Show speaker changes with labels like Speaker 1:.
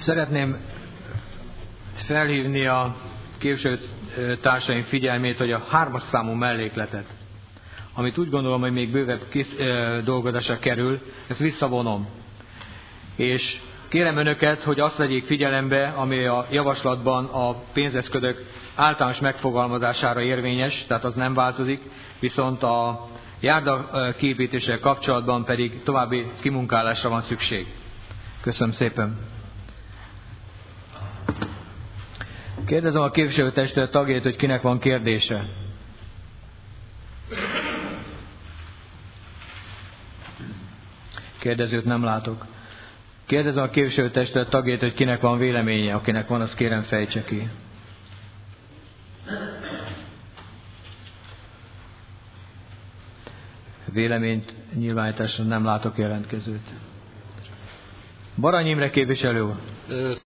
Speaker 1: Szeretném felhívni a képviselőtársaim figyelmét, hogy a 3-as számú mellékletet, amit úgy gondolom, hogy még bővebb dolgozásra kerül, ezt visszavonom. És kérem önöket, hogy azt vegyék figyelembe, ami a javaslatban a pénzeszközök általános megfogalmazására érvényes, tehát az nem változik, viszont a járda kiépítéssel kapcsolatban pedig további kimunkálásra van szükség. Köszönöm szépen. Kérdezem a képviselőtestület tagjait, hogy kinek van kérdése. Kérdezőt nem látok. Kérdezem a képviselőtestület tagjait, hogy kinek van véleménye. Akinek van, azt kérem fejtse ki. Véleményt nyilvánításra nem látok jelentkezőt. Barany Imre képviselő úr.